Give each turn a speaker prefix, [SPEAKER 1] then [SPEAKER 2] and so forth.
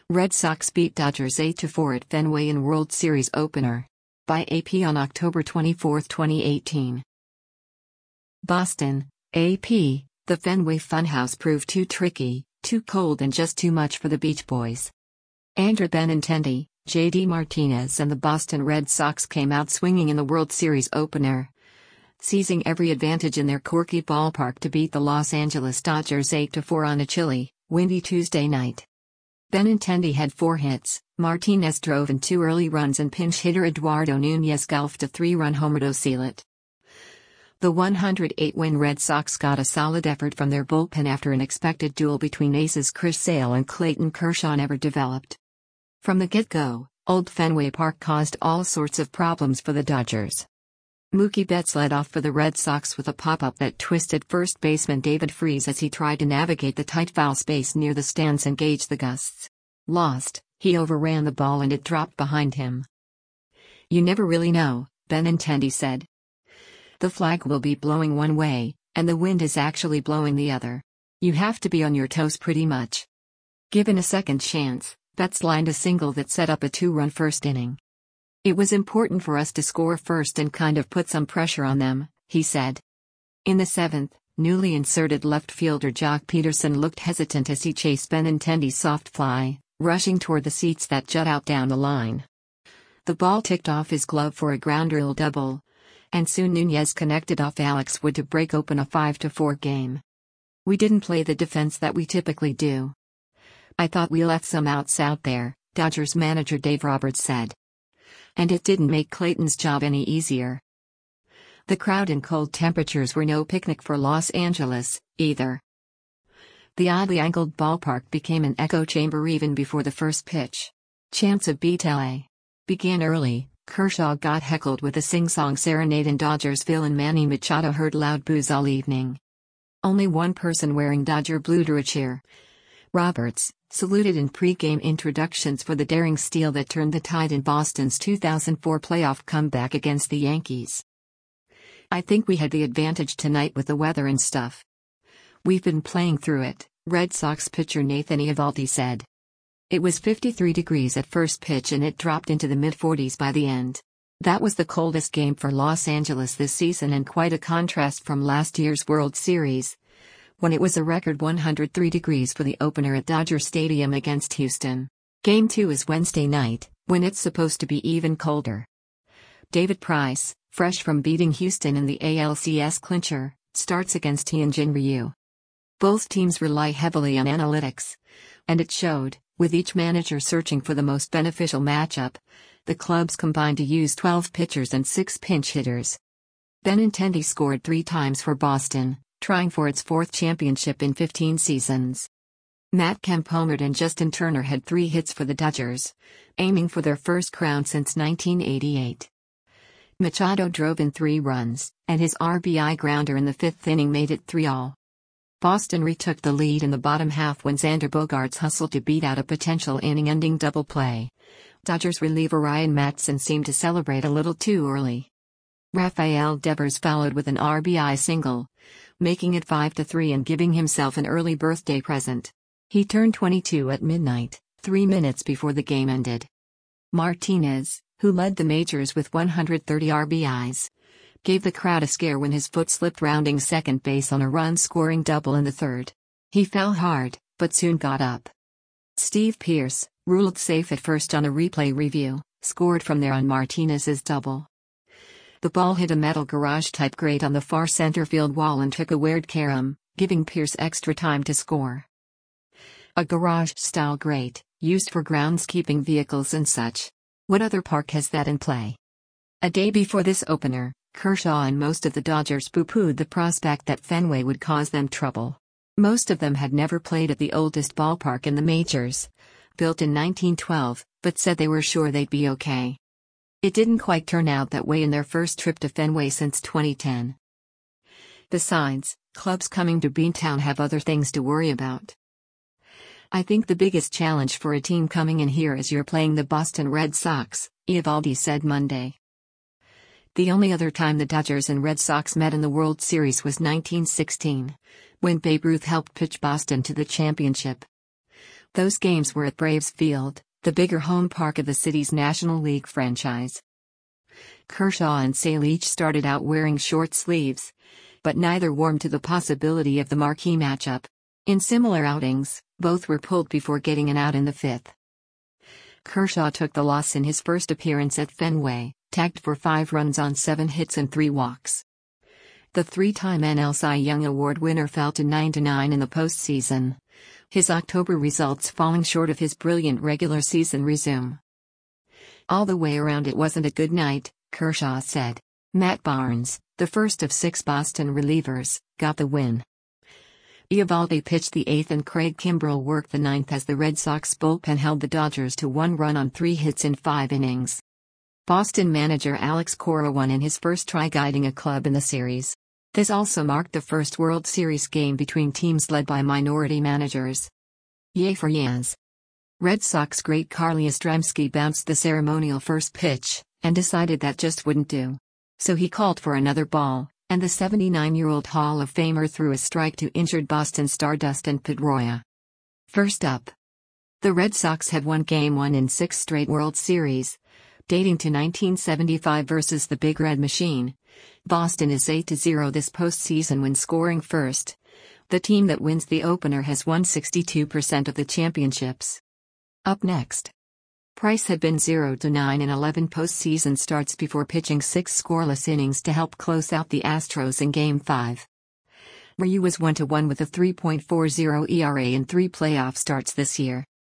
[SPEAKER 1] Red Sox beat Dodgers 8-4 at Fenway in World Series opener. By AP on October 24, 2018. Boston, AP, the Fenway Funhouse proved too tricky, too cold and just too much for the Beach Boys. Andrew Benintendi, J.D. Martinez and the Boston Red Sox came out swinging in the World Series opener, seizing every advantage in their quirky ballpark to beat the Los Angeles Dodgers 8-4 on a chilly, windy Tuesday night. Benintendi had 4 hits, Martinez drove in 2 early runs and pinch hitter Eduardo Nunez golfed a 3-run homer to seal it. The 108-win Red Sox got a solid effort from their bullpen after an expected duel between aces Chris Sale and Clayton Kershaw never developed. From the get-go, Old Fenway Park caused all sorts of problems for the Dodgers. Mookie Betts led off for the Red Sox with a pop-up that twisted first baseman David Freese as he tried to navigate the tight foul space near the stands and gauge the gusts. Lost, he overran the ball and it dropped behind him. "You never really know," Benintendi said. "The flag will be blowing one way, and the wind is actually blowing the other. You have to be on your toes pretty much." Given a second chance, Betts lined a single that set up a 2-run first inning. "It was important for us to score first and kind of put some pressure on them," he said. In the 7th, newly inserted left fielder Joc Pederson looked hesitant as he chased Benintendi's soft fly, rushing toward the seats that jut out down the line. The ball ticked off his glove for a ground rule double, and soon Nunez connected off Alex Wood to break open a 5-4 game. "We didn't play the defense that we typically do. I thought we left some outs out there," Dodgers manager Dave Roberts said. "And it didn't make Clayton's job any easier." The crowd and cold temperatures were no picnic for Los Angeles, either. The oddly angled ballpark became an echo chamber even before the first pitch. Chants of "Beat LA" began early. Kershaw got heckled with a sing-song serenade and Dodgersville and Manny Machado heard loud boos all evening. Only one person wearing Dodger blue drew a cheer. Roberts, saluted in pre-game introductions for the daring steal that turned the tide in Boston's 2004 playoff comeback against the Yankees. "I think we had the advantage tonight with the weather and stuff. We've been playing through it," Red Sox pitcher Nathan Eovaldi said. "It was 53 degrees at first pitch and it dropped into the mid-40s by the end. That was the coldest game for Los Angeles this season and quite a contrast from last year's World Series, when it was a record 103 degrees for the opener at Dodger Stadium against Houston. Game 2 is Wednesday night, when it's supposed to be even colder." David Price, fresh from beating Houston in the ALCS clincher, starts against Hyunjin Ryu. Both teams rely heavily on analytics, and it showed, with each manager searching for the most beneficial matchup. The clubs combined to use 12 pitchers and 6 pinch hitters. Benintendi scored 3 times for Boston, trying for its 4th championship in 15 seasons. Matt Kemp homered and Justin Turner had 3 hits for the Dodgers, aiming for their first crown since 1988. Machado drove in 3 runs, and his RBI grounder in the 5th inning made it 3-all. Boston retook the lead in the bottom half when Xander Bogaerts hustled to beat out a potential inning-ending double play. Dodgers reliever Ryan Matson seemed to celebrate a little too early. Rafael Devers followed with an RBI single, making it 5-3 and giving himself an early birthday present. He turned 22 at midnight, 3 minutes before the game ended. Martinez, who led the majors with 130 RBIs, gave the crowd a scare when his foot slipped rounding second base on a run-scoring double in the 3rd. He fell hard, but soon got up. Steve Pearce, ruled safe at first on a replay review, scored from there on Martinez's double. The ball hit a metal garage-type grate on the far center field wall and took a weird carom, giving Pearce extra time to score. A garage-style grate, used for groundskeeping vehicles and such. What other park has that in play? A day before this opener, Kershaw and most of the Dodgers poo-pooed the prospect that Fenway would cause them trouble. Most of them had never played at the oldest ballpark in the majors, built in 1912, but said they were sure they'd be okay. It didn't quite turn out that way in their first trip to Fenway since 2010. Besides, clubs coming to Beantown have other things to worry about. "I think the biggest challenge for a team coming in here is you're playing the Boston Red Sox," Eovaldi said Monday. The only other time the Dodgers and Red Sox met in the World Series was 1916, when Babe Ruth helped pitch Boston to the championship. Those games were at Braves Field, the bigger home park of the city's National League franchise. Kershaw and Sale each started out wearing short sleeves, but neither warmed to the possibility of the marquee matchup. In similar outings, both were pulled before getting an out in the fifth. Kershaw took the loss in his first appearance at Fenway, tagged for 5 runs on 7 hits and 3 walks. The 3-time NL Cy Young Award winner fell to 9-9 in the postseason, his October results falling short of his brilliant regular season resume. "All the way around it wasn't a good night," Kershaw said. Matt Barnes, the first of 6 Boston relievers, got the win. Eovaldi pitched the 8th and Craig Kimbrel worked the 9th as the Red Sox bullpen held the Dodgers to 1 run on 3 hits in 5 innings. Boston manager Alex Cora won in his first try guiding a club in the series. This also marked the first World Series game between teams led by minority managers. Yay for Yaz. Red Sox great Carly Yastrzemski bounced the ceremonial first pitch, and decided that just wouldn't do. So he called for another ball, and the 79-year-old Hall of Famer threw a strike to injured Boston star Dustin Pedroia. First up. The Red Sox had won Game 1 in 6 straight World Series, dating to 1975 versus the Big Red Machine. Boston is 8-0 this postseason when scoring first. The team that wins the opener has won 62% of the championships. Up next. Price had been 0-9 in 11 postseason starts before pitching 6 scoreless innings to help close out the Astros in Game 5. Ryu was 1-1 with a 3.40 ERA in 3 playoff starts this year.